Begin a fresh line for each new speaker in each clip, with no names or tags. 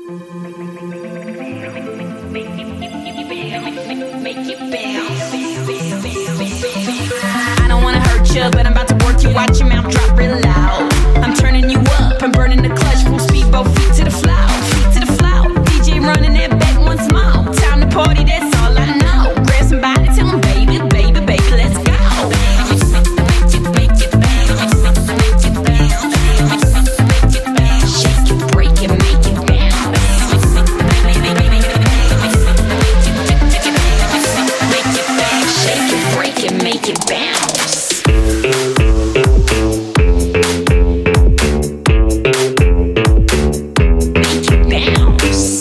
I don't wanna hurt you, but I'm about to work you. Watch your mouth drop real loud. I'm turning you up, I'm burning the clutch. Full speed, both feet to the floor, feet to the floor. DJ running that back once more. Time to party, that's all I know. Grab somebody, tell them, baby, baby, baby, let's go. Shake it, break it, make it bounce. Shake it, break it, make it bounce. Make it bounce.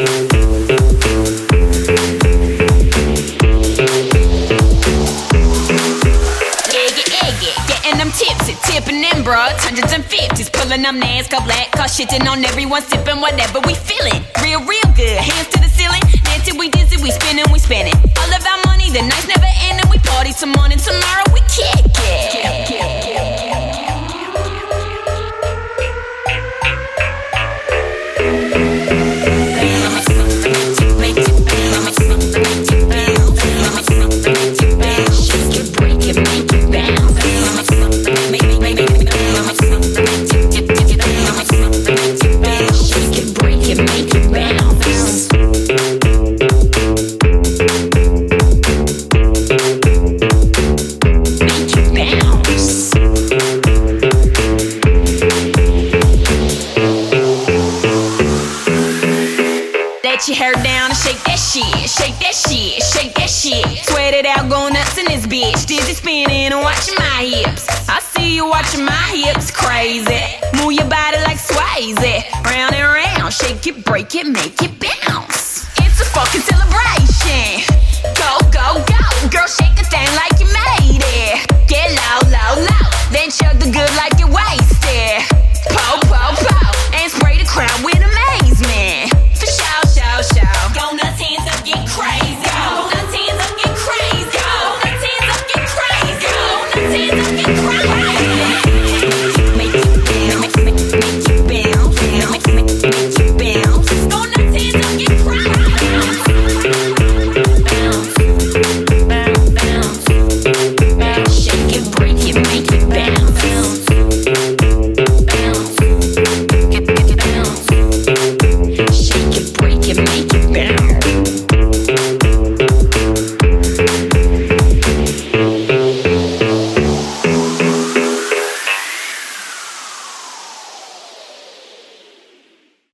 Eggy, getting them tipsy, tipping them broads, hundreds and fifties, pulling them NASCAR black car, shitting on everyone, sipping whatever we feeling. Real good, hands to the ceiling, dancing, we dizzy, we spinning. All of our money, the night's never ending, we party till morning, tomorrow we kick it. Shake it, break it, make it bounce. Shake it, break it, make it bounce. Make it bounce. Let your hair down and shake that shit, shake that shit, shake that shit. Sweat it out, go nuts in this bitch. Dizzy spinning and watching my hips. I see you watching my hips, crazy. Move your body like Swayze, round and round. Shake it, break it, make it bounce. It's a fucking celebration. Go, go, go, girl, shake a thing like you made it. Get low, low, low, then chug the good like you wasted. Po, po, po, and spray the crowd with